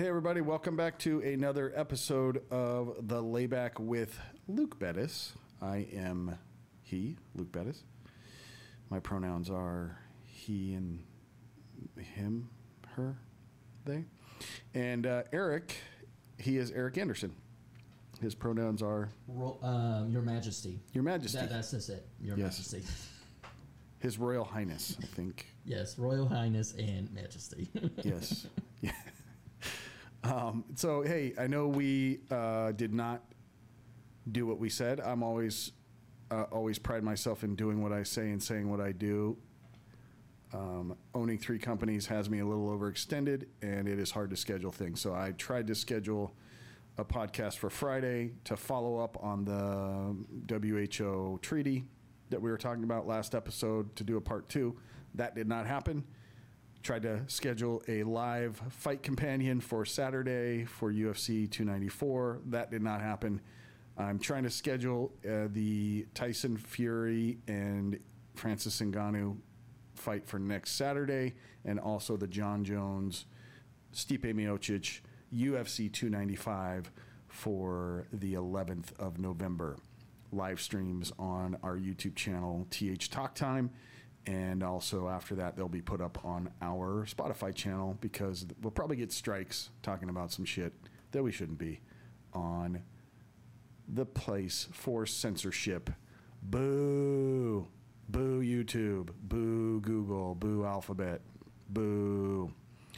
Hey everybody, welcome back to another episode of The Layback with Luke Bettis. I am he, Luke Bettis. My pronouns are he and him, her, they. And Eric, he is Eric Anderson. His pronouns are... Your Majesty. Your Majesty. That's just it. Your Majesty. His Royal Highness, I think. Yes, Royal Highness and Majesty. Yes. Yeah. So, hey, I know we did not do what we said. I'm always pride myself in doing what I say and saying what I do. Owning 3 companies has me a little overextended, and it is hard to schedule things. So I tried to schedule a podcast for Friday to follow up on the WHO treaty that we were talking about last episode, to do a part 2. That did not happen. Tried to schedule a live fight companion for Saturday for UFC 294. That did not happen. I'm trying to schedule the Tyson Fury and Francis Ngannou fight for next Saturday, and also the John Jones, Stipe Miocic UFC 295 for the 11th of November. Live streams on our YouTube channel, TH Talk Time. And also after that, they'll be put up on our Spotify channel, because we'll probably get strikes talking about some shit that we shouldn't be on the place for censorship. Boo. Boo YouTube. Boo Google. Boo Alphabet. Boo.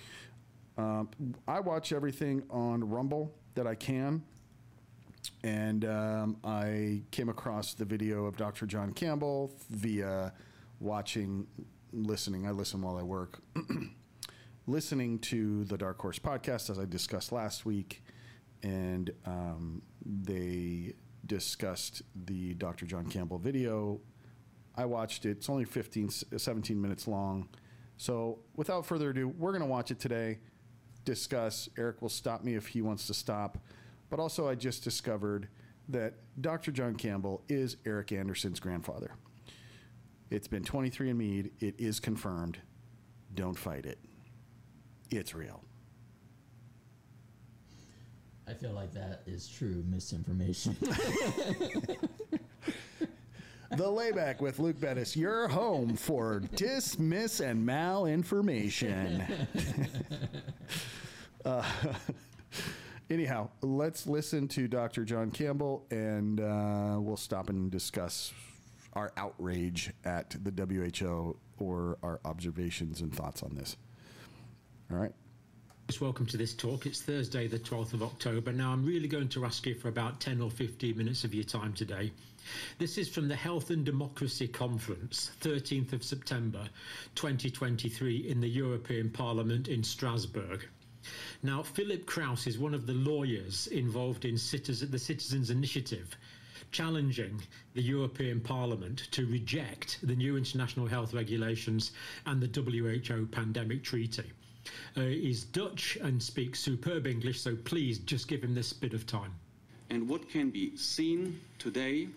I watch everything on Rumble that I can. And I came across the video of Dr. John Campbell via... listening. I listen while I work. Listening to the Dark Horse podcast, as I discussed last week, and they discussed the Dr. John Campbell video. I watched it. It's only 17 minutes long. So without further ado, we're going to watch it today, discuss. Eric will stop me if he wants to stop. But also, I just discovered that Dr. John Campbell is Eric Anderson's grandfather. It's been 23andMe. It is confirmed. Don't fight it. It's real. I feel like that is true misinformation. The Layback with Luke Bettis, your home for dismiss and malinformation. Anyhow, let's listen to Dr. John Campbell, and we'll stop and discuss our outrage at the WHO or our observations and thoughts on this. All right. Welcome to this talk. It's Thursday, the 12th of October. Now, I'm really going to ask you for about 10 or 15 minutes of your time today. This is from the Health and Democracy Conference, 13th of September, 2023, in the European Parliament in Strasbourg. Now, Philip Krauss is one of the lawyers involved in the Citizens Initiative, challenging the European Parliament to reject the new international health regulations and the WHO pandemic treaty. He's Dutch and speaks superb English, so please just give him this bit of time. And what can be seen today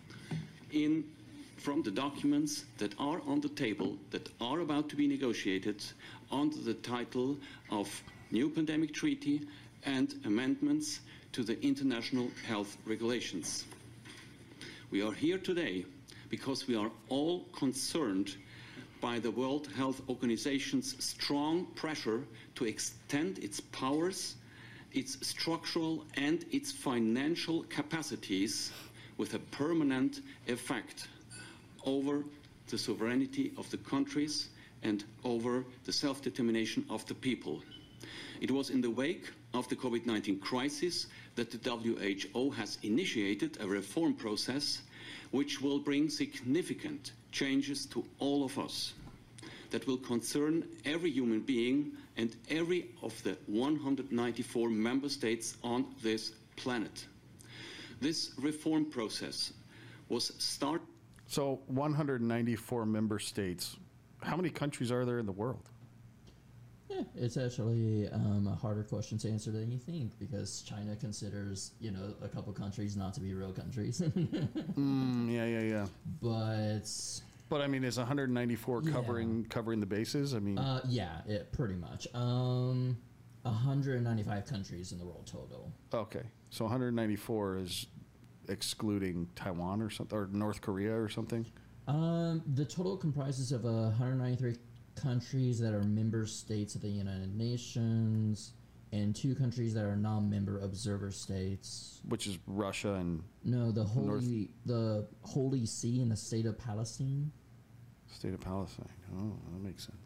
from the documents that are on the table, that are about to be negotiated under the title of New Pandemic Treaty and amendments to the international health regulations. We are here today because we are all concerned by the World Health Organization's strong pressure to extend its powers, its structural and its financial capacities with a permanent effect over the sovereignty of the countries and over the self-determination of the people. It was in the wake of the COVID-19 crisis that the WHO has initiated a reform process which will bring significant changes to all of us, that will concern every human being and every of the 194 member states on this planet. This reform process was started. So 194 member states. How many countries are there in the world? Yeah, it's actually a harder question to answer than you think, because China considers, a couple countries not to be real countries. Yeah. But I mean, is 194 covering the bases? I mean, yeah, pretty much. 195 countries in the world total. Okay, so 194 is excluding Taiwan or something, or North Korea or something. The total comprises of 193 countries that are member states of the United Nations, and 2 countries that are non-member observer states. Which is Russia and No, the Holy See and the State of Palestine. State of Palestine. Oh, that makes sense.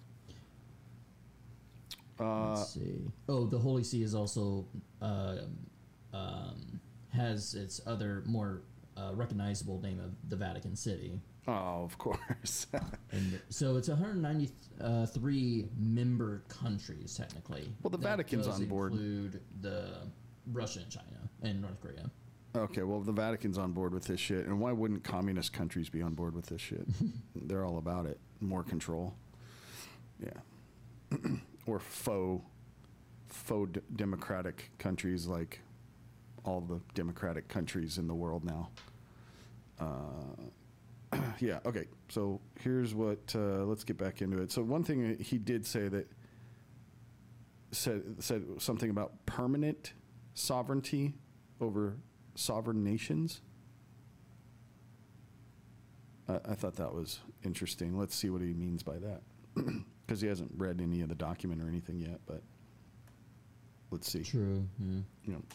Let's see. Oh, the Holy See is also has its other more recognizable name of the Vatican City. Oh, of course. And so it's 193 member countries technically. Well, the That Vatican's does on board. Include the Russia and China and North Korea. Okay, well, the Vatican's on board with this shit, and why wouldn't communist countries be on board with this shit? They're all about it. More control. Yeah. Or faux democratic countries like all the democratic countries in the world now. Yeah, okay. So here's what, let's get back into it. So one thing he did say that said something about permanent sovereignty over sovereign nations. I thought that was interesting. Let's see what he means by that. Because he hasn't read any of the document or anything yet, but let's see. True. Yeah. You know,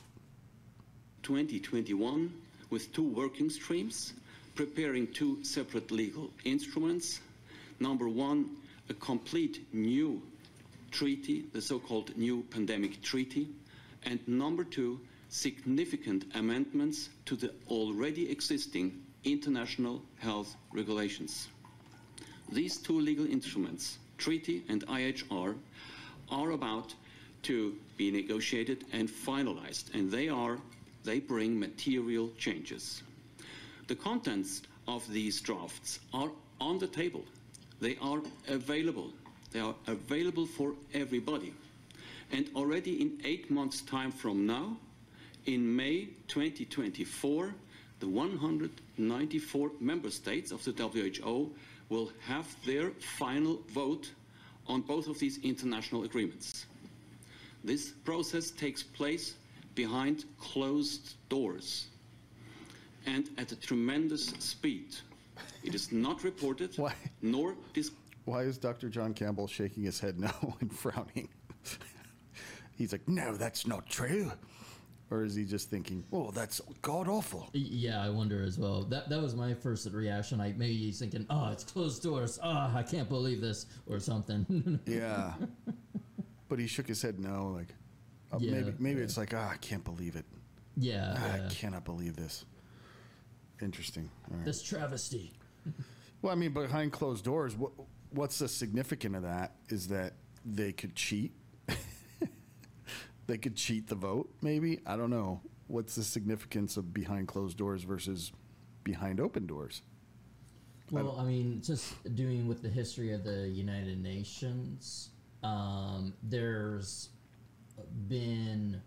2021 with 2 working streams, preparing 2 separate legal instruments. Number 1, a complete new treaty, the so-called New Pandemic Treaty. And number 2, significant amendments to the already existing international health regulations. These 2 legal instruments, treaty and IHR, are about to be negotiated and finalized, and they bring material changes. The contents of these drafts are on the table. They are available. They are available for everybody. And already in 8 months' time from now, in May 2024, the 194 member states of the WHO will have their final vote on both of these international agreements. This process takes place behind closed doors and at a tremendous speed. It is not reported, Why? nor why is Dr. John Campbell shaking his head no and frowning? He's like, no, that's not true. Or is he just thinking, oh, that's god awful? Yeah, I wonder as well. That was my first reaction. Maybe he's thinking, oh, it's closed doors. Oh, I can't believe this, or something. Yeah. But he shook his head no, like, Yeah, maybe yeah. it's like, I can't believe it. Yeah, yeah. I cannot believe this. Interesting. All right. This travesty. Well, I mean, behind closed doors, what's the significance of that is that they could cheat. They could cheat the vote, maybe. I don't know. What's the significance of behind closed doors versus behind open doors? Well, I mean, just doing with the history of the United Nations, there's been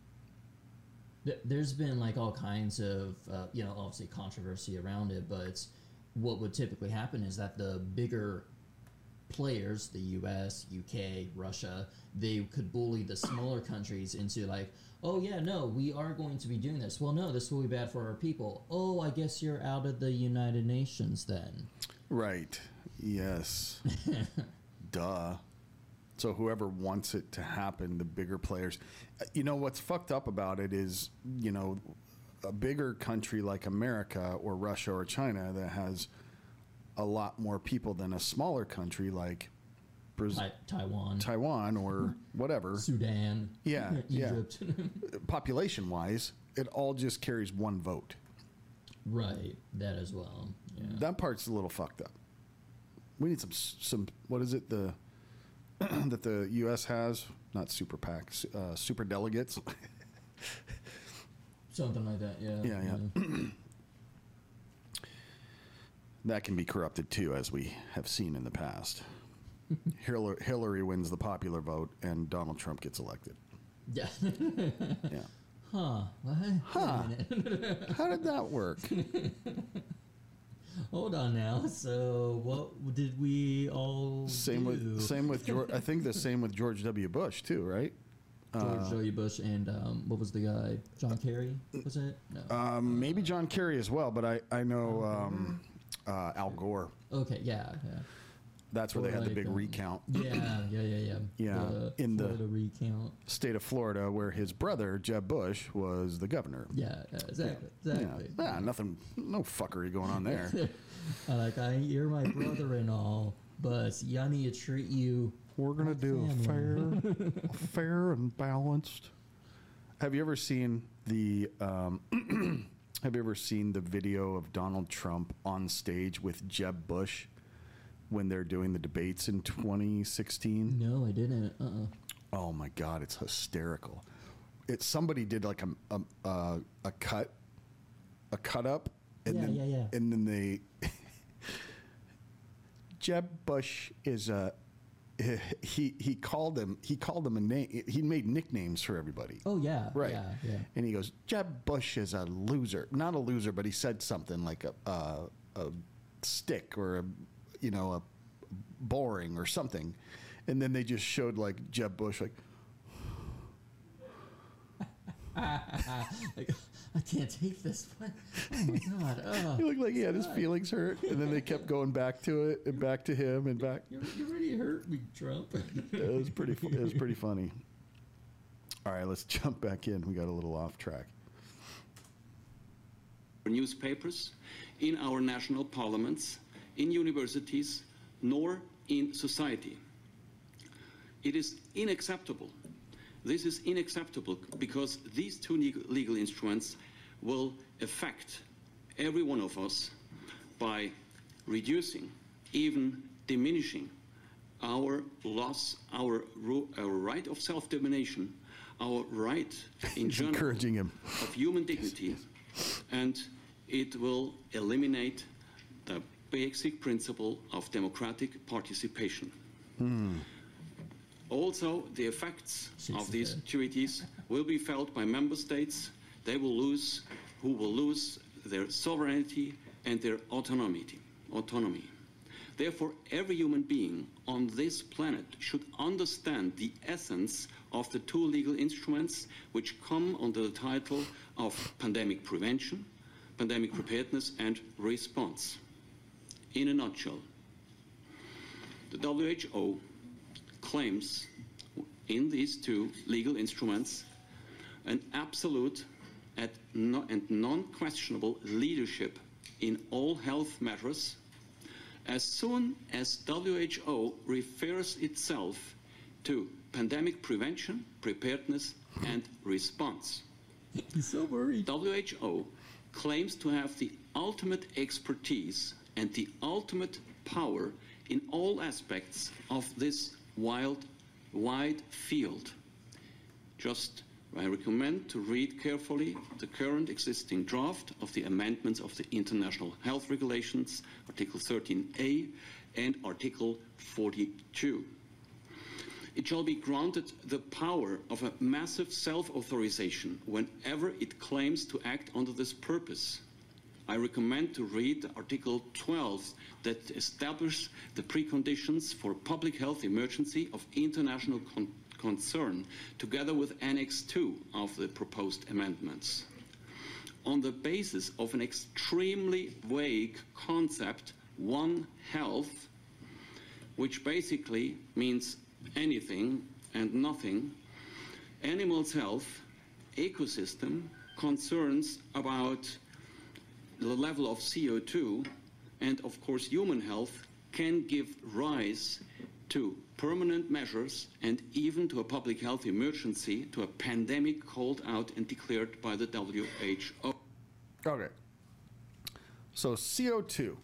like all kinds of obviously controversy around it, but what would typically happen is that the bigger players, the US, UK, Russia, they could bully the smaller countries into like, oh yeah, no, we are going to be doing this. Well, no, this will be bad for our people. Oh, I guess you're out of the United Nations then. Right. Yes. Duh. So whoever wants it to happen, the bigger players. You know, what's fucked up about it is, a bigger country like America or Russia or China that has a lot more people than a smaller country like Taiwan or whatever. Sudan. Yeah, Egypt. yeah. Population-wise, it all just carries one vote. Right, that as well. Yeah. That part's a little fucked up. We need some what is it, that the U.S. has? Not super PACs, super delegates. Something like that, yeah. Yeah. That can be corrupted too, as we have seen in the past. Hillary wins the popular vote, and Donald Trump gets elected. Yeah. Yeah. Huh. What? Huh. Wait a minute. How did that work? Hold on now. So, what did we all Same do? with George. I think the same with George W. Bush too, right? George W. Bush and what was the guy? John Kerry, was it? No. Maybe John Kerry as well, but I know Al Gore. Okay, yeah. That's where they had the big recount. Yeah. Yeah, in the Florida recount. state of Florida, where his brother Jeb Bush was the governor. Yeah, exactly. Yeah, nothing, no fuckery going on there. You're my brother and all, but see, I need to treat you. We're gonna like do family. fair and balanced. Have you ever seen the Have you ever seen the video of Donald Trump on stage with Jeb Bush when they're doing the debates in 2016? No, I didn't. Oh my God, it's hysterical. Somebody did like a cut up, and Yeah. and then they Jeb Bush is he called him a name. He made nicknames for everybody. Oh yeah, Right. Yeah. And he goes, Jeb Bush is a loser. Not a loser, but he said something like a stick or a boring or something. And then they just showed like Jeb Bush like I can't take this one. Oh my God. Oh. he looked like he had his feelings hurt. And then they kept going back to it and back to him and back. You already hurt me, Trump. It was pretty funny. All right, let's jump back in. We got a little off track. Newspapers, in our national parliaments, in universities, nor in society. It is unacceptable. This is unacceptable because these two legal instruments will affect every one of us by reducing, even diminishing our loss, our right of self-determination, our right in general Encouraging him. of human dignity, and it will eliminate the basic principle of democratic participation. Also, the effects of these treaties will be felt by member states. Who will lose their sovereignty and their autonomy. Therefore, every human being on this planet should understand the essence of the two legal instruments which come under the title of pandemic prevention, pandemic preparedness, and response. In a nutshell, the WHO claims in these two legal instruments an absolute and non-questionable leadership in all health matters as soon as WHO refers itself to pandemic prevention, preparedness, and response. He's so worried. WHO claims to have the ultimate expertise and the ultimate power in all aspects of this wide field. I recommend to read carefully the current existing draft of the amendments of the International Health Regulations, Article 13A and Article 42. It shall be granted the power of a massive self-authorization whenever it claims to act under this purpose. I recommend to read Article 12 that establishes the preconditions for public health emergency of international concern, together with Annex 2 of the proposed amendments. On the basis of an extremely vague concept, One Health, which basically means anything and nothing, animals' health, ecosystem, concerns about the level of CO2, and of course human health can give rise to permanent measures and even to a public health emergency, to a pandemic called out and declared by the WHO. Okay. So CO2.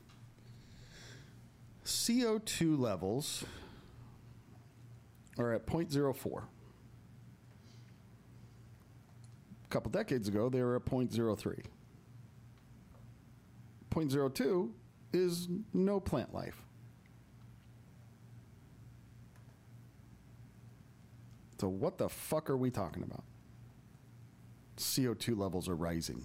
CO2 levels are at 0.04. A couple decades ago, they were at 0.03. 0.02 is no plant life. So what the fuck are we talking about? CO2 levels are rising.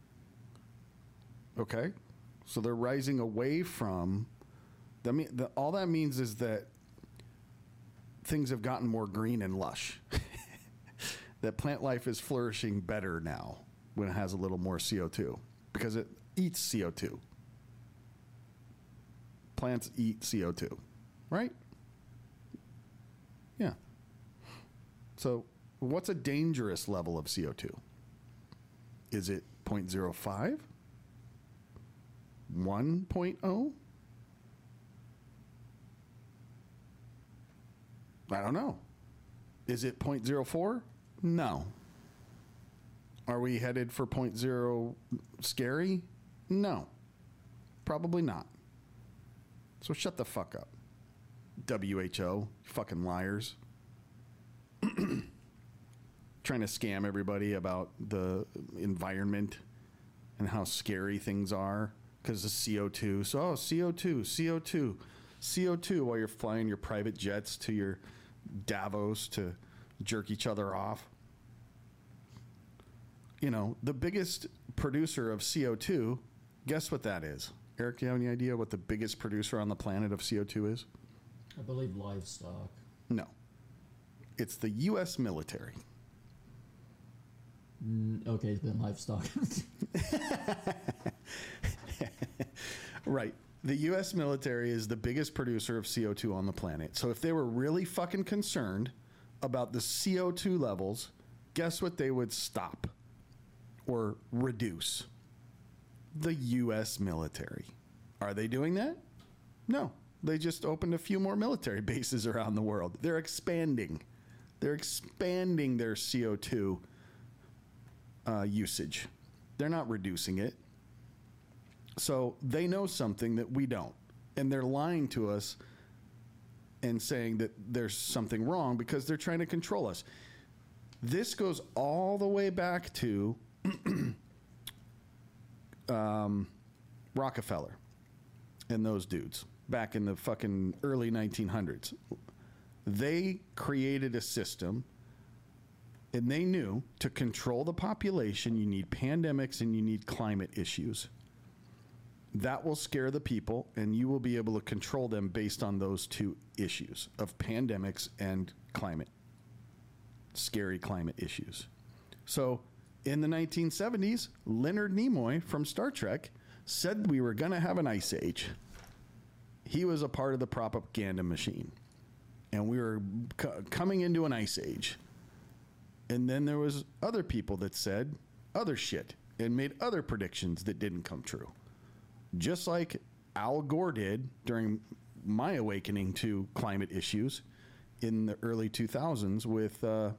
Okay? So they're rising away from... all that means is that things have gotten more green and lush. that plant life is flourishing better now when it has a little more CO2 because it eats CO2. Plants eat CO2, right? Yeah. So what's a dangerous level of CO2? Is it 0.05? 1.0? I don't know. Is it 0.04? No. Are we headed for 0.0 scary? No. Probably not. So shut the fuck up. WHO, fucking liars. Trying to scam everybody about the environment and how scary things are because of CO2. So, CO2 while you're flying your private jets to your Davos to jerk each other off. You know, the biggest producer of CO2, guess what that is? Eric, do you have any idea what the biggest producer on the planet of CO2 is? I believe livestock. No. It's the U.S. military. Okay, then livestock. Right. The U.S. military is the biggest producer of CO2 on the planet. So if they were really fucking concerned about the CO2 levels, guess what they would stop or reduce? The U.S. military. Are they doing that? No. They just opened a few more military bases around the world. They're expanding. They're expanding their CO2 usage. They're not reducing it. So they know something that we don't. And they're lying to us and saying that there's something wrong because they're trying to control us. This goes all the way back to Rockefeller and those dudes back in the fucking early 1900s. They created a system, and they knew to control the population, you need pandemics and you need climate issues. That will scare the people, and you will be able to control them based on those two issues of pandemics and climate, scary climate issues. So in the 1970s, Leonard Nimoy from Star Trek said we were going to have an ice age. He was a part of the propaganda machine, and we were coming into an ice age. And then there was other people that said other shit and made other predictions that didn't come true. Just like Al Gore did during my awakening to climate issues in the early 2000s with the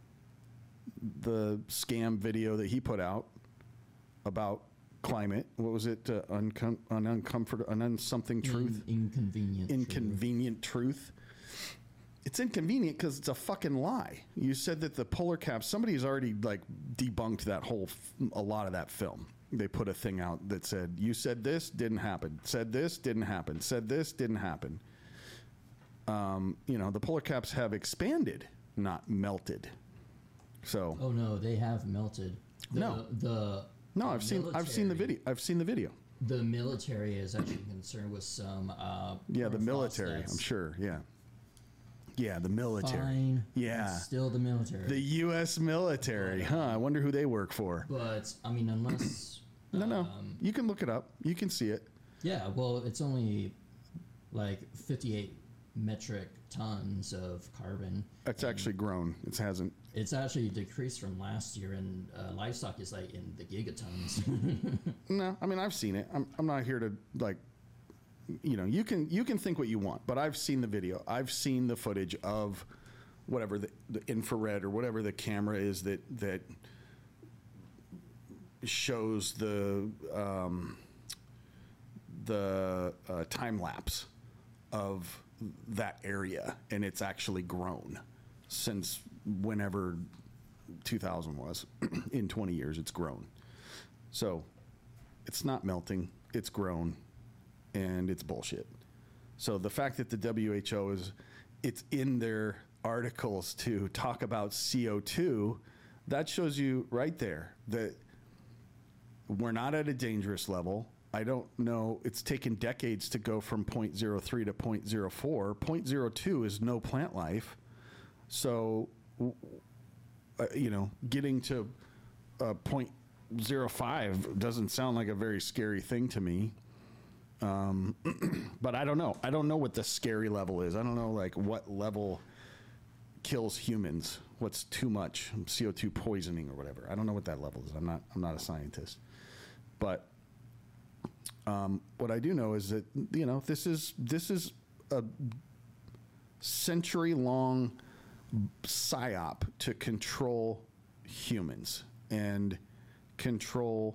scam video that he put out about climate. What was it? Something truth? Inconvenient truth. It's inconvenient because it's a fucking lie. You said that the polar caps, somebody's already like debunked that a lot of that film. They put a thing out that said, you said this, didn't happen. Said this, didn't happen. Said this, didn't happen. You know, the polar caps have expanded, not melted. So. Oh no, they have melted. No, I've seen the video. I've seen the video. The military is actually concerned with some. Yeah, the military. I'm sure. Yeah. Yeah, the military. Fine. Yeah. It's still the military. The U.S. military. Huh. I wonder who they work for. But, I mean, unless... No. You can look it up. You can see it. Yeah, well, it's only like 58 metric tons of carbon. It's actually grown. It hasn't. It's actually decreased from last year, and livestock is like in the gigatons. No, I mean, I've seen it. I'm not here to, like... You know, you can think what you want, but I've seen the video. I've seen the footage of whatever the infrared or whatever the camera is that shows the time lapse of that area, and it's actually grown since whenever 2000 was. In 20 years, it's grown. So it's not melting. It's grown. And it's bullshit. So the fact that the WHO it's in their articles to talk about CO2, that shows you right there that we're not at a dangerous level. I don't know. It's taken decades to go from 0.03 to 0.04. 0.02 is no plant life. So getting to 0.05 doesn't sound like a very scary thing to me. But I don't know. I don't know what the scary level is. I don't know like what level kills humans. What's too much CO2 poisoning or whatever. I don't know what that level is. I'm not a scientist. But what I do know is that this is a century-long psyop to control humans and control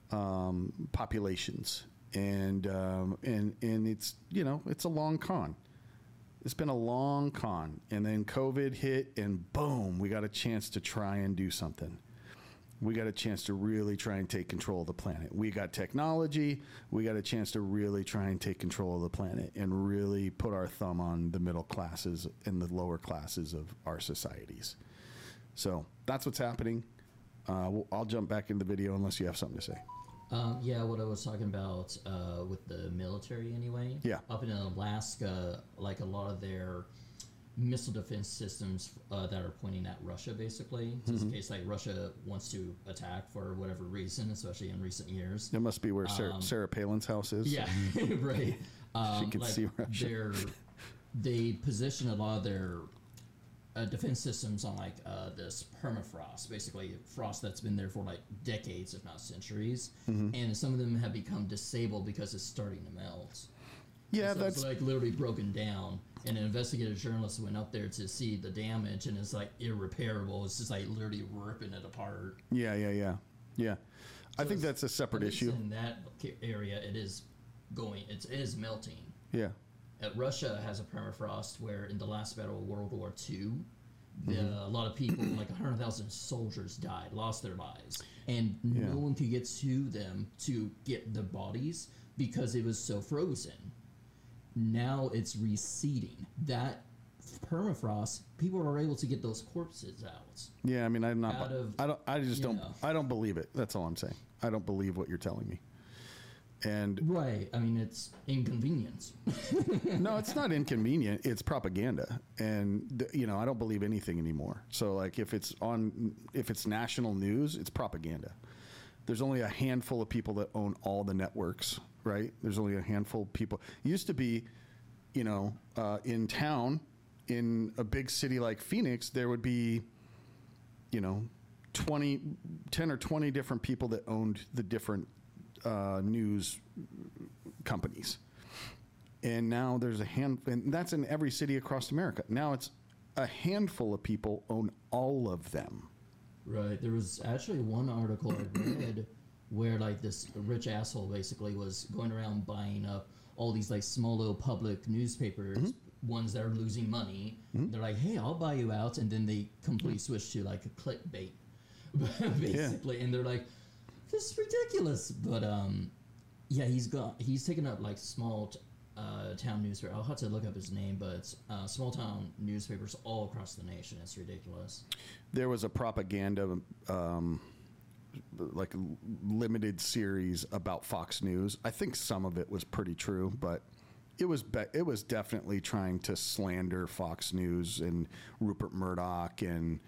populations, and it's it's a long con. It's been a long con, and then COVID hit, and boom, we got a chance to try and do something. We got a chance to really try and take control of the planet. We got technology. We got a chance to really try and take control of the planet and really put our thumb on the middle classes and the lower classes of our societies. So that's what's happening. I'll jump back in the video unless you have something to say. Yeah, what I was talking about with the military anyway. Yeah. Up in Alaska, like a lot of their missile defense systems that are pointing at Russia, basically. So it's in case like Russia wants to attack for whatever reason, especially in recent years. It must be where Sarah Palin's house is. Yeah, right. She can see Russia. They position a lot of their defense systems on like this permafrost, basically frost that's been there for like decades, if not centuries, and some of them have become disabled because it's starting to melt. Yeah, So that's it's like literally broken down, and an investigative journalist went up there to see the damage, and it's like irreparable. It's just like literally ripping it apart. yeah. I think that's a separate At least issue. in that area, it is it is melting. Yeah. Russia has a permafrost where in the last battle of World War II, a lot of people, like 100,000 soldiers died, lost their lives. And no one could get to them to get the bodies because it was so frozen. Now it's receding. That permafrost, people are able to get those corpses out. Yeah, I mean, I don't believe it. That's all I'm saying. I don't believe what you're telling me. And Right. I mean, it's inconvenience. no, it's not inconvenient. It's propaganda. And, I don't believe anything anymore. So, like, if it's national news, it's propaganda. There's only a handful of people that own all the networks, right? There's only a handful of people. It used to be, in town, in a big city like Phoenix, there would be, 10 or 20 different people that owned the different news companies. And now there's and that's in every city across America. Now it's a handful of people own all of them. Right. There was actually one article I read where like this rich asshole basically was going around buying up all these like small little public newspapers, ones that are losing money. They're like, hey, I'll buy you out. And then they completely switch to like a clickbait, basically. And they're like, this is ridiculous. But he's taken up like small town newspaper. I'll have to look up his name, but small town newspapers all across the nation. It's ridiculous. There was a propaganda like limited series about Fox News. I think some of it was pretty true, but it was definitely trying to slander Fox News and Rupert Murdoch and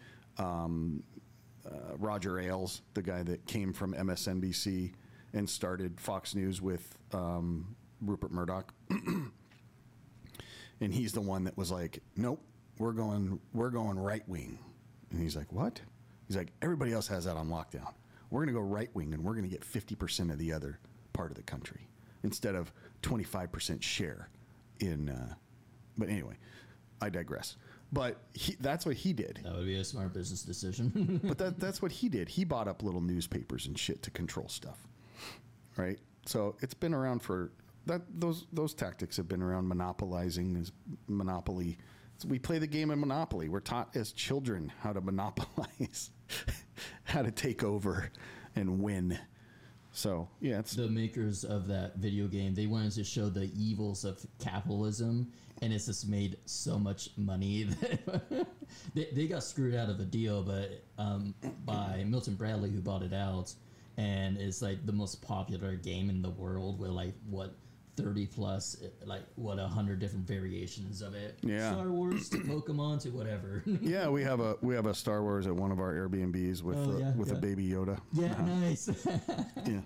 Roger Ailes, the guy that came from MSNBC and started Fox News with Rupert Murdoch. And he's the one that was like, nope, we're going right wing. And he's like, what? He's like, everybody else has that on lockdown. We're going to go right wing, and we're going to get 50% of the other part of the country instead of 25% share in. But anyway, I digress. But that's what he did. That would be a smart business decision. But that's what he did. He bought up little newspapers and shit to control stuff, right? So it's been around for that. Those tactics have been around. Monopolizing is monopoly. So we play the game of Monopoly. We're taught as children how to monopolize, how to take over and win. So yeah, it's the makers of that video game. They wanted to show the evils of capitalism, and it's just made so much money that they got screwed out of a deal, but by Milton Bradley, who bought it out, and it's like the most popular game in the world with like what 30 plus, like, 100 different variations of it. Yeah. Star Wars to Pokemon to whatever. Yeah, we have a Star Wars at one of our Airbnbs with a baby Yoda. Yeah, nice. Yeah.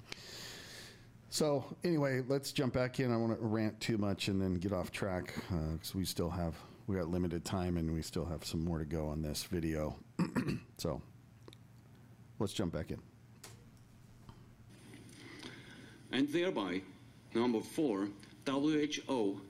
So anyway, let's jump back in. I want to rant too much and then get off track because we got limited time and we still have some more to go on this video. So let's jump back in. And thereby, number 4, WHO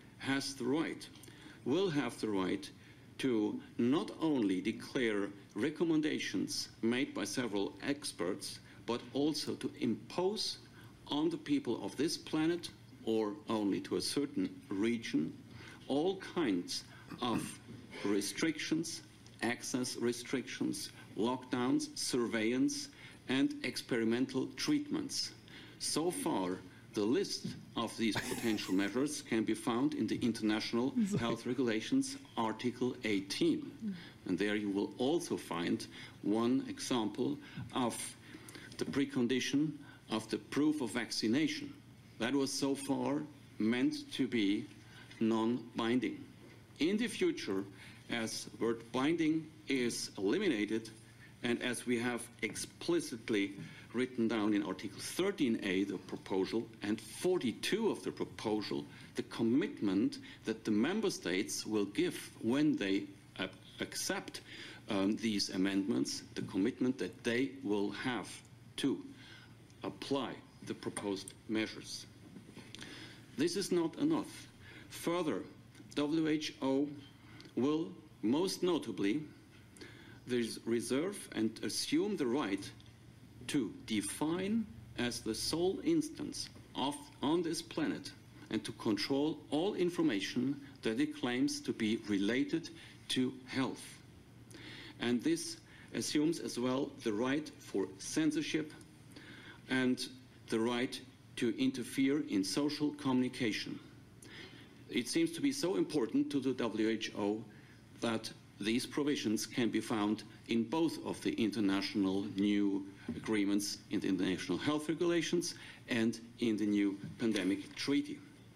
will have the right to not only declare recommendations made by several experts, but also to impose on the people of this planet, or only to a certain region, all kinds of restrictions, access restrictions, lockdowns, surveillance, and experimental treatments. So far, the list of these potential measures can be found in the International Health Regulations, Article 18. And there you will also find one example of the precondition of the proof of vaccination. That was so far meant to be non-binding. In the future, as word binding is eliminated, and as we have explicitly written down in Article 13A, the proposal, and 42 of the proposal, the commitment that the member states will give when they accept these amendments, the commitment that they will have to apply the proposed measures. This is not enough. Further, WHO will most notably reserve and assume the right to define as the sole instance on this planet and to control all information that it claims to be related to health. And this assumes as well the right for censorship and the right to interfere in social communication. It seems to be so important to the WHO that these provisions can be found in both of the international new agreements, in the International Health Regulations and in the new Pandemic Treaty.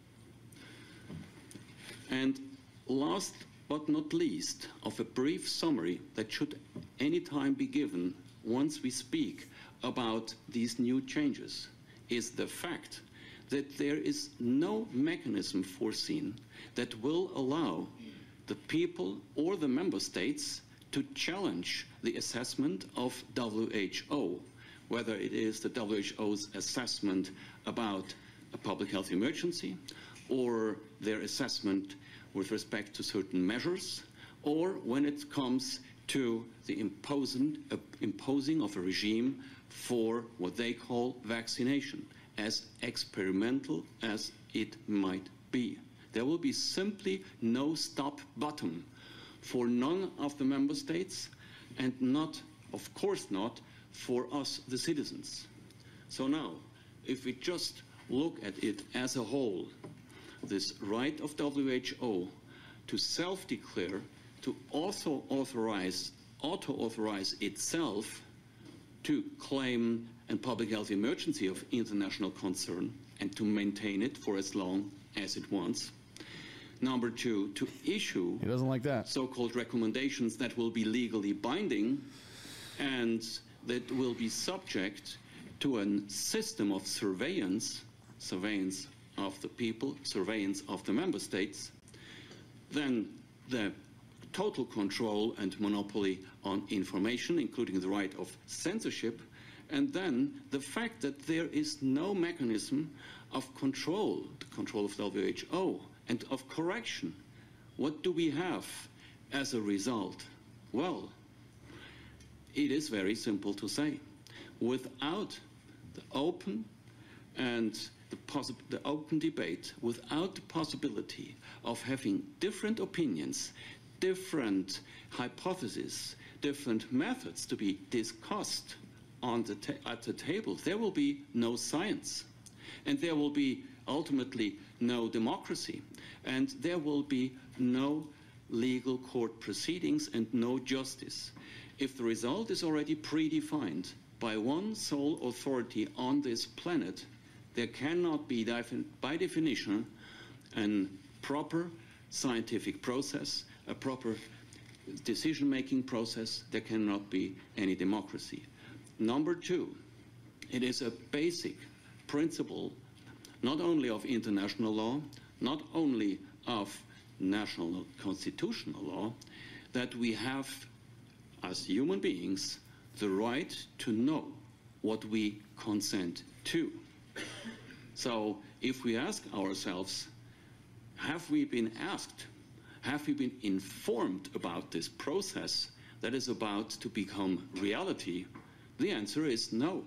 And last but not least, of a brief summary that should any time be given once we speak about these new changes, is the fact that there is no mechanism foreseen that will allow the people or the member states to challenge the assessment of WHO, whether it is the WHO's assessment about a public health emergency, or their assessment with respect to certain measures, or when it comes to the imposing of a regime for what they call vaccination, as experimental as it might be. There will be simply no stop button for none of the member states, and not, of course not, for us, the citizens. So now, if we just look at it as a whole, this right of WHO to self-declare, to also auto-authorize itself to claim a public health emergency of international concern and to maintain it for as long as it wants. Number 2, to issue He doesn't like that. so-called recommendations that will be legally binding and that will be subject to a system of surveillance of the people, surveillance of the member states. Then the total control and monopoly on information, including the right of censorship, and then the fact that there is no mechanism of control, the control of WHO, and of correction. What do we have as a result? Well, it is very simple to say. Without the open and the open debate, without the possibility of having different opinions, different hypotheses, different methods to be discussed at the table, there will be no science. And there will be ultimately no democracy. And there will be no legal court proceedings and no justice. If the result is already predefined by one sole authority on this planet, there cannot be, by definition, a proper scientific process, a proper decision-making process. There cannot be any democracy. Number two, it is a basic principle not only of international law, not only of national constitutional law, that we have, as human beings, the right to know what we consent to. So if we ask ourselves, have we been asked, have we been informed about this process that is about to become reality? The answer is no.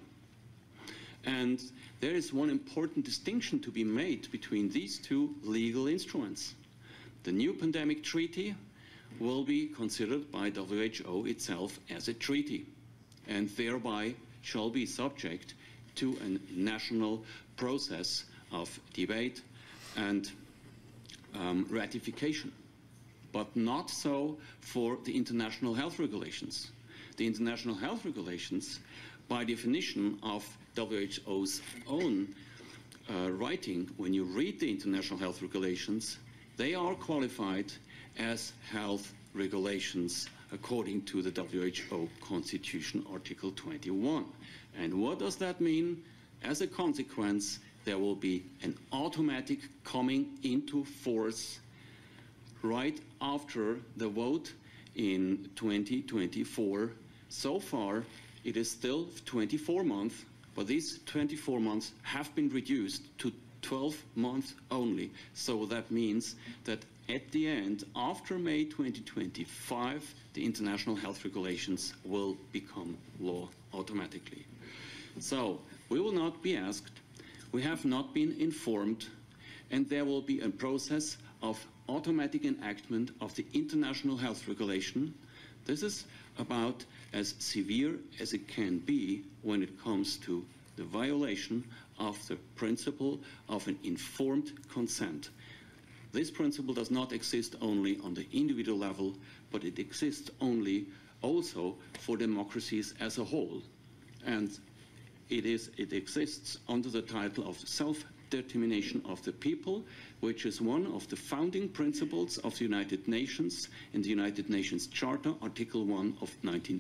And there is one important distinction to be made between these two legal instruments. The new pandemic treaty will be considered by WHO itself as a treaty, and thereby shall be subject to a national process of debate and ratification. But not so for the international health regulations. The international health regulations, by definition of WHO's own writing, when you read the international health regulations, they are qualified as health regulations according to the WHO Constitution, Article 21. And what does that mean? As a consequence, there will be an automatic coming into force right after the vote in 2024. So far, it is still 24 months, but these 24 months have been reduced to 12 months only. So that means that at the end, after May 2025, the international health regulations will become law automatically. So we will not be asked, we have not been informed, and there will be a process of automatic enactment of the international health regulation. This is about as severe as it can be when it comes to the violation of the principle of an informed consent. This principle does not exist only on the individual level, but it exists only also for democracies as a whole. And it exists under the title of self-determination of the people, which is one of the founding principles of the United Nations in the United Nations Charter, Article 1 of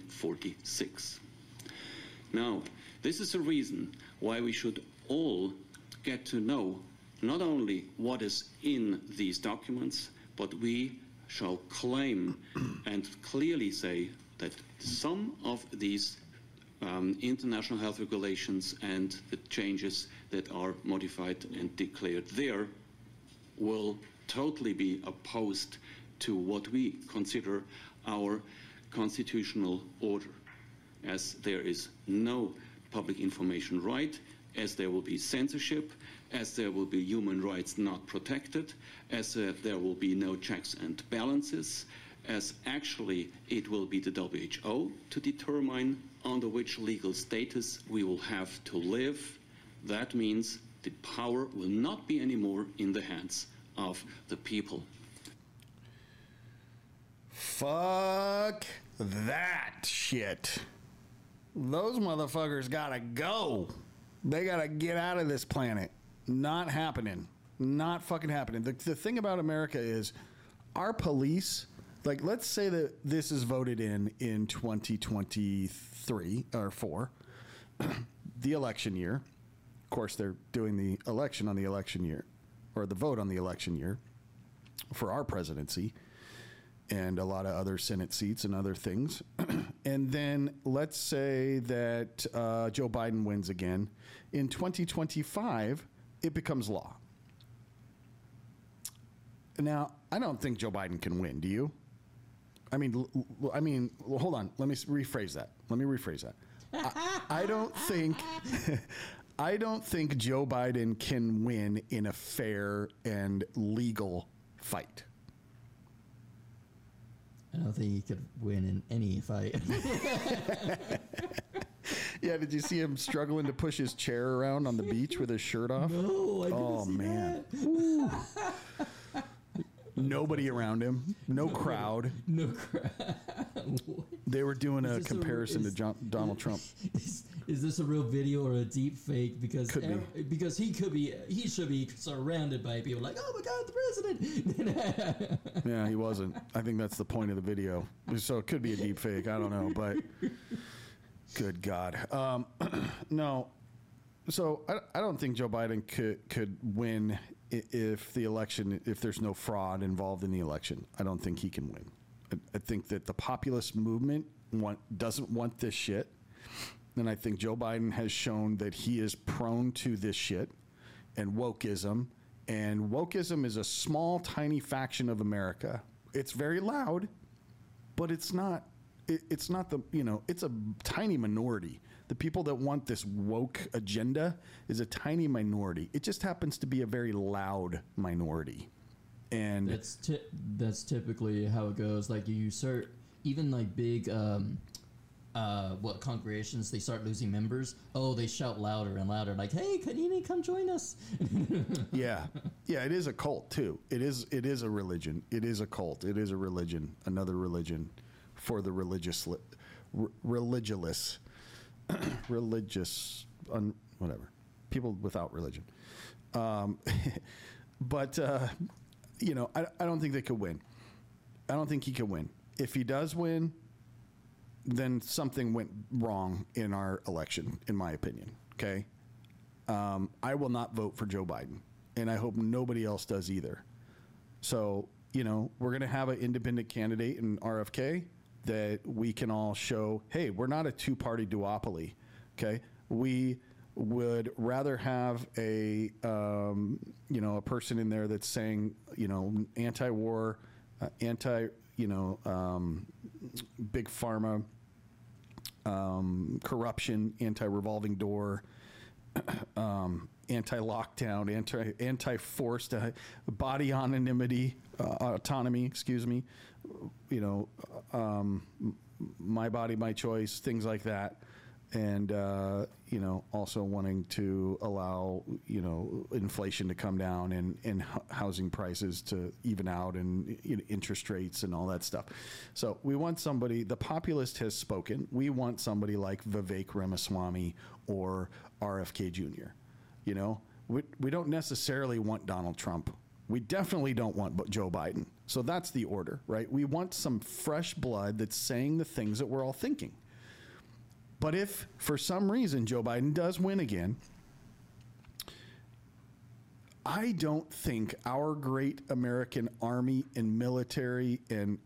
1946. Now, this is a reason why we should all get to know not only what is in these documents, but we shall claim and clearly say that some of these international health regulations and the changes that are modified and declared there will totally be opposed to what we consider our constitutional order, as there is no public information right, as there will be censorship, as there will be human rights not protected, as there will be no checks and balances, as actually it will be the WHO to determine under which legal status we will have to live. That means the power will not be anymore in the hands of the people. Fuck that shit. Those motherfuckers gotta go. They gotta get out of this planet. Not happening. Not fucking happening. The thing about America is our police, like, let's say that this is voted in 2023 or 4, the election year. Of course, they're doing the election on the election year, or the vote on the election year for our presidency and a lot of other Senate seats and other things. And then let's say that Joe Biden wins again. In 2025, it becomes law. Now, I don't think Joe Biden can win, do you? I mean, hold on. Let me rephrase that. I don't think I don't think Joe Biden can win in a fair and legal fight. I don't think he could win in any fight. Yeah, did you see him struggling to push his chair around on the beach with his shirt off? No, I didn't see that. Nobody around him. No crowd. No crowd. They were doing a comparison to Donald Trump. is this a real video or a deep fake? Because because he should be surrounded by people like, oh my God, the president. Yeah, he wasn't. I think that's the point of the video. So it could be a deep fake. I don't know, but good God. No. So I don't think Joe Biden could win if there's no fraud involved in the election. I don't think he can win. I think that the populist movement doesn't want this shit. And I think Joe Biden has shown that he is prone to this shit and wokeism. And wokeism is a small, tiny faction of America. It's very loud, but it's not it's a tiny minority. The people that want this woke agenda is a tiny minority. It just happens to be a very loud minority. And that's typically how it goes. Like you start, even like big congregations, they start losing members. Oh, they shout louder and louder, like, "Hey, Kadini, come join us." Yeah, it is a cult too. It is a religion. It is a cult. It is a religion. Another religion for the religious, whatever, people without religion. But I don't think they could win. I don't think he could win. If he does win, then something went wrong in our election, in my opinion. Okay. I will not vote for Joe Biden, and I hope nobody else does either. So, we're going to have an independent candidate in RFK that we can all show, hey, we're not a two-party duopoly. Okay. We would rather have a person in there that's saying, anti-war, big pharma, corruption, anti-revolving door, anti-lockdown, anti-forced body autonomy, my body, my choice, things like that. And, also wanting to allow, inflation to come down and housing prices to even out and interest rates and all that stuff. So we want somebody, the populist has spoken. We want somebody like Vivek Ramaswamy or RFK Jr. We don't necessarily want Donald Trump. We definitely don't want Joe Biden. So that's the order, right? We want some fresh blood that's saying the things that we're all thinking. But if, for some reason, Joe Biden does win again, I don't think our great American army and military and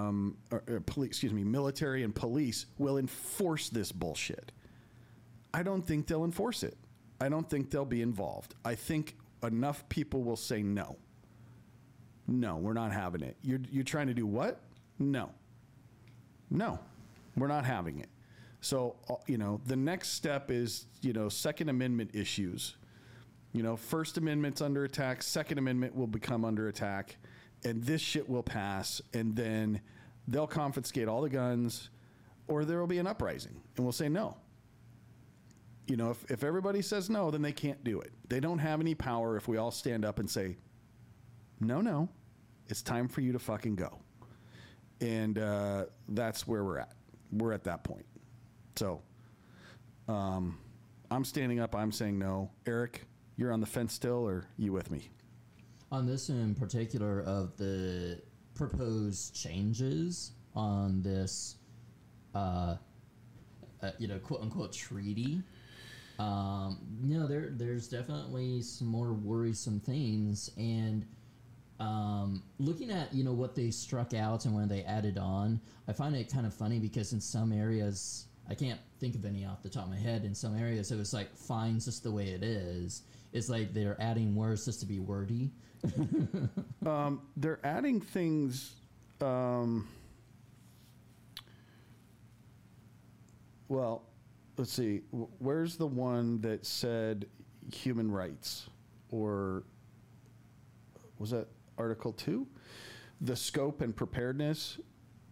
military and police will enforce this bullshit. I don't think they'll enforce it. I don't think they'll be involved. I think enough people will say no. No, we're not having it. You're trying to do what? No, we're not having it. So, the next step is, Second Amendment issues. First Amendment's under attack. Second Amendment will become under attack. And this shit will pass. And then they'll confiscate all the guns. Or there will be an uprising. And we'll say no. If everybody says no, then they can't do it. They don't have any power if we all stand up and say, no, it's time for you to fucking go. And that's where we're at. We're at that point. So, I'm standing up. I'm saying no. Eric, you're on the fence still, or you with me? On this in particular of the proposed changes on this, quote unquote treaty. There's definitely some more worrisome things, and looking at what they struck out and when they added on, I find it kind of funny because in some areas, I can't think of any off the top of my head. In some areas, it was like fine just the way it is. It's like they're adding words just to be wordy. They're adding things. Well, let's see. Where's the one that said human rights? Or was that Article 2? The scope and preparedness.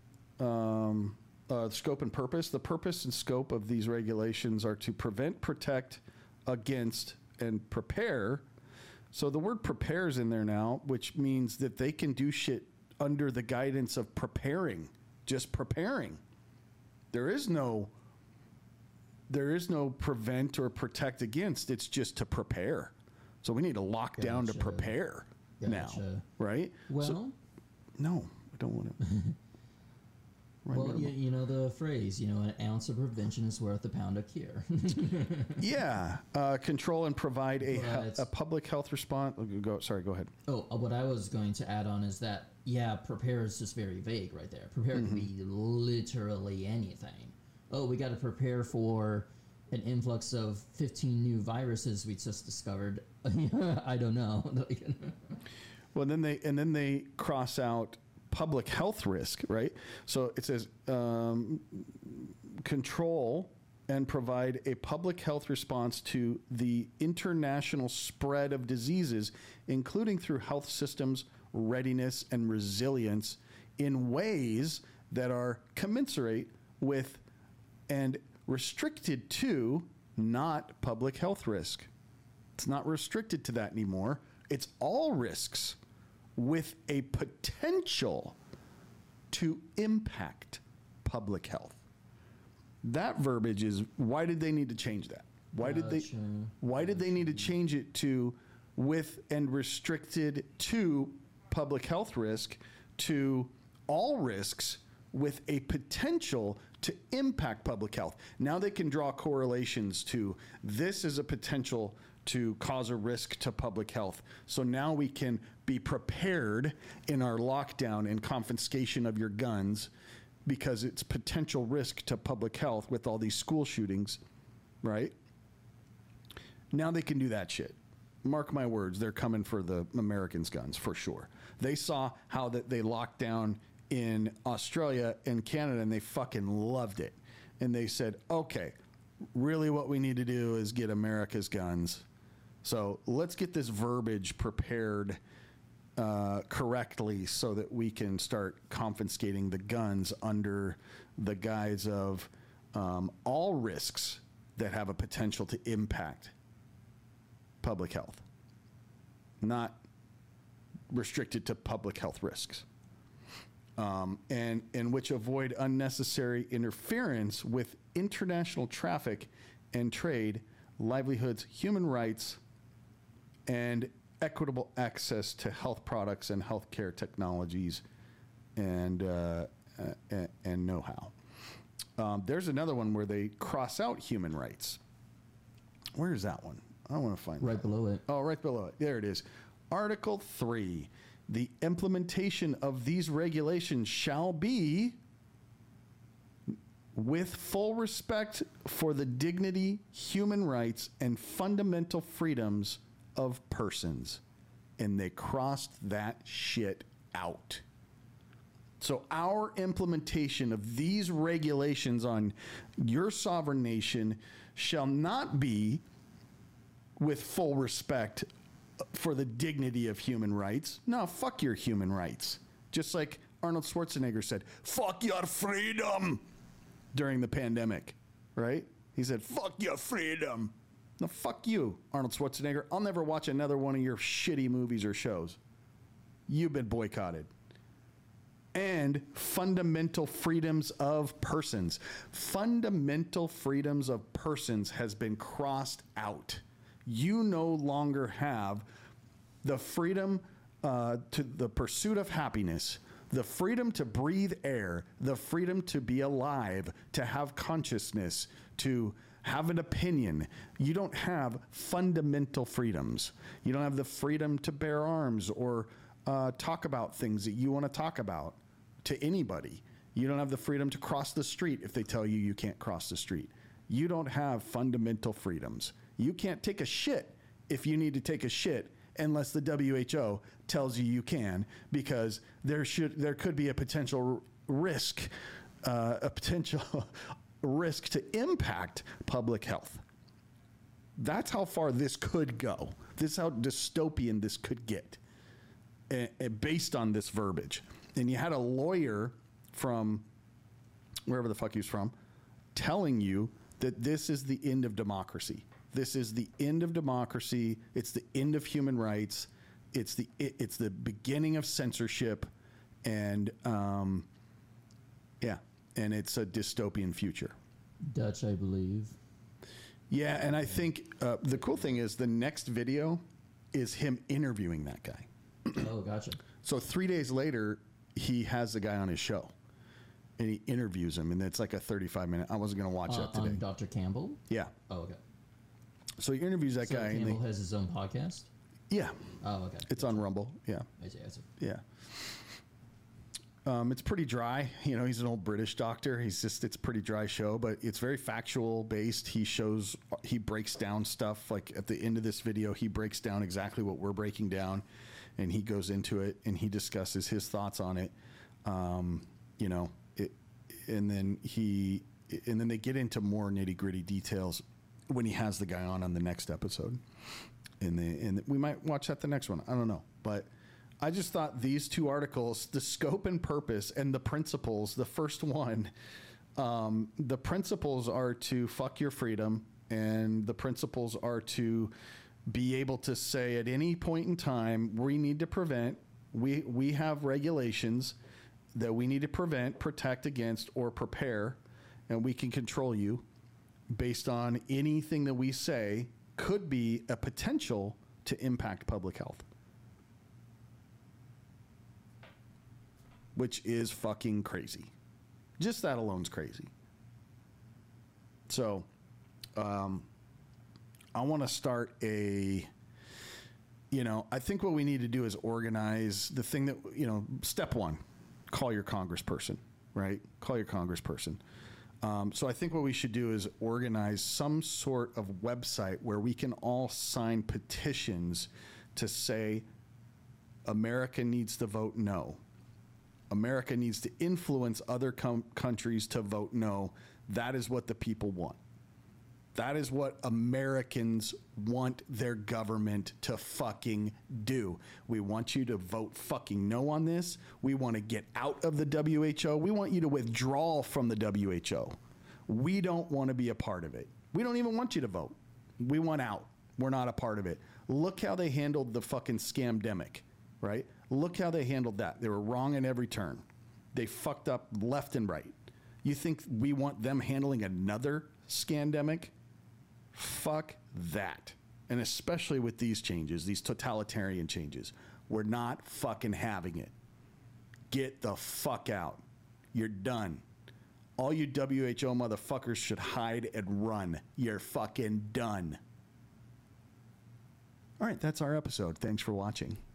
Scope and purpose. The purpose and scope of these regulations are to prevent, protect, against, and prepare. So the word prepare is in there now, which means that they can do shit under the guidance of preparing, just preparing. There is no there is no prevent or protect against. It's just to prepare. So we need to lock down to Gotcha. prepare now, Gotcha. right? Well, So- no, I don't want to. well, you know the phrase, you know, an ounce of prevention is worth a pound of cure. Yeah, control and provide But- a public health response. Go ahead. Oh, what I was going to add on is that, yeah, prepare is just very vague right there. Prepare can be literally anything. Oh, we got to prepare for an influx of 15 new viruses we just discovered. I don't know. Well, then they cross out public health risk, right? So it says control and provide a public health response to the international spread of diseases, including through health systems readiness and resilience in ways that are commensurate with and restricted to not public health risk. It's not restricted to that anymore. It's all risks with a potential to impact public health. That verbiage is, why did they need to change that? Why did they need to change it to with and restricted to public health risk to all risks with a potential to impact public health? Now they can draw correlations to this is a potential to cause a risk to public health. So now we can be prepared in our lockdown and confiscation of your guns because it's potential risk to public health with all these school shootings, right? Now they can do that shit. Mark my words, they're coming for the Americans' guns for sure. They saw how that they locked down in Australia and Canada and they fucking loved it. And they said, okay, really what we need to do is get America's guns. So let's get this verbiage prepared correctly so that we can start confiscating the guns under the guise of all risks that have a potential to impact public health, not restricted to public health risks, and which avoid unnecessary interference with international traffic and trade, livelihoods, human rights, and equitable access to health products and healthcare technologies and know-how. There's another one where they cross out human rights. Where is that one? I want to find Right below it. Oh, right below it. There it is. Article 3. The implementation of these regulations shall be with full respect for the dignity, human rights, and fundamental freedoms of persons. And they crossed that shit out. So our implementation of these regulations on your sovereign nation shall not be with full respect for the dignity of human rights. No, fuck your human rights. Just like Arnold Schwarzenegger said, fuck your freedom during the pandemic, right? He said, fuck your freedom. No, fuck you, Arnold Schwarzenegger. I'll never watch another one of your shitty movies or shows. You've been boycotted. And fundamental freedoms of persons. Fundamental freedoms of persons has been crossed out. You no longer have the freedom to the pursuit of happiness, the freedom to breathe air, the freedom to be alive, to have consciousness, to have an opinion. You don't have fundamental freedoms. You don't have the freedom to bear arms or talk about things that you want to talk about to anybody. You don't have the freedom to cross the street if they tell you you can't cross the street. You don't have fundamental freedoms. You can't take a shit if you need to take a shit unless the WHO tells you you can, because there could be a potential risk to impact public health. That's how far this could go. This is how dystopian this could get based on this verbiage. And you had a lawyer from wherever the fuck he was from telling you that this is the end of democracy. This is the end of democracy. It's the end of human rights. It's the beginning of censorship, and and it's a dystopian future. Dutch, I believe. Yeah, and I think the cool thing is the next video is him interviewing that guy. Oh, gotcha. So 3 days later, he has the guy on his show, and he interviews him, and it's like a 35-minute. I wasn't going to watch that today. On Dr. Campbell? Yeah. Oh, okay. So he interviews that So guy. Campbell has his own podcast? Yeah. Oh, okay. It's on Rumble. Yeah. I see. Yeah. It's pretty dry. You know, he's an old British doctor. It's a pretty dry show, but it's very factual based. He breaks down stuff. Like at the end of this video, he breaks down exactly what we're breaking down, and he goes into it and he discusses his thoughts on it. You know, and then they get into more nitty gritty details when he has the guy on the next episode. And we might watch that the next one. I don't know, but I just thought these two articles, the scope and purpose and the principles, the first one, the principles are to fuck your freedom, and the principles are to be able to say at any point in time, we need to prevent, we have regulations that we need to prevent, protect against, or prepare, and we can control you based on anything that we say could be a potential to impact public health. Which is fucking crazy. Just that alone's crazy. So, I want to start I think what we need to do is organize the thing that, step one, call your congressperson, right? Call your congressperson. So I think what we should do is organize some sort of website where we can all sign petitions to say America needs to vote no. America needs to influence other countries to vote no. That is what the people want. That is what Americans want their government to fucking do. We want you to vote fucking no on this. We want to get out of the WHO. We want you to withdraw from the WHO. We don't want to be a part of it. We don't even want you to vote. We want out. We're not a part of it. Look how they handled the fucking scamdemic, right? Look how they handled that. They were wrong in every turn. They fucked up left and right. You think we want them handling another scandemic? Fuck that. And especially with these changes, these totalitarian changes. We're not fucking having it. Get the fuck out. You're done. All you WHO motherfuckers should hide and run. You're fucking done. All right, that's our episode. Thanks for watching.